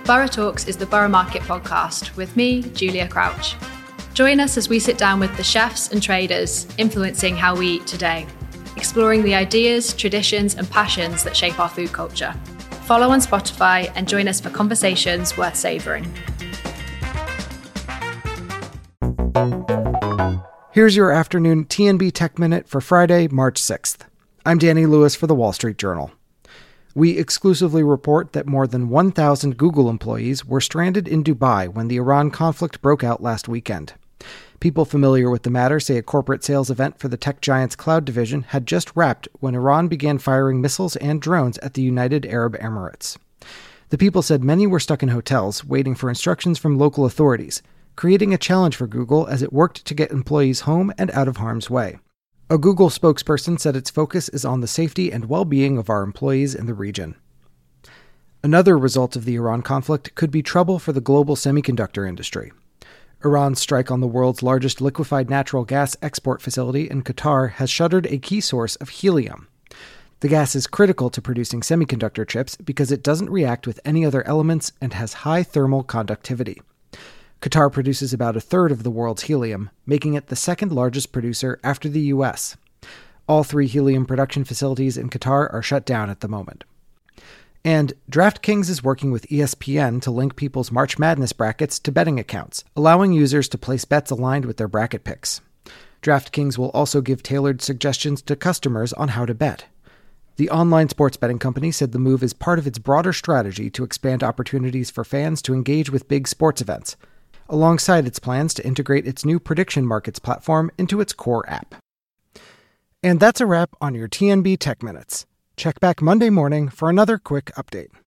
Borough Talks is the Borough Market podcast with me, Julia Crouch. Join us as we sit down with the chefs and traders influencing how we eat today, exploring the ideas, traditions and passions that shape our food culture. Follow on Spotify and join us for conversations worth savouring. Here's your afternoon TNB Tech Minute for Friday, March 6th. I'm Danny Lewis for The Wall Street Journal. We exclusively report that more than 1,000 Google employees were stranded in Dubai when the Iran conflict broke out last weekend. People familiar with the matter say a corporate sales event for the tech giant's cloud division had just wrapped when Iran began firing missiles and drones at the United Arab Emirates. The people said many were stuck in hotels, waiting for instructions from local authorities, creating a challenge for Google as it worked to get employees home and out of harm's way. A Google spokesperson said its focus is on the safety and well-being of our employees in the region. Another result of the Iran conflict could be trouble for the global semiconductor industry. Iran's strike on the world's largest liquefied natural gas export facility in Qatar has shuttered a key source of helium. The gas is critical to producing semiconductor chips because it doesn't react with any other elements and has high thermal conductivity. Qatar produces about a third of the world's helium, making it the second largest producer after the U.S. All 3 helium production facilities in Qatar are shut down at the moment. And DraftKings is working with ESPN to link people's March Madness brackets to betting accounts, allowing users to place bets aligned with their bracket picks. DraftKings will also give tailored suggestions to customers on how to bet. The online sports betting company said the move is part of its broader strategy to expand opportunities for fans to engage with big sports events, alongside its plans to integrate its new prediction markets platform into its core app. And that's a wrap on your TNB Tech Minutes. Check back Monday morning for another quick update.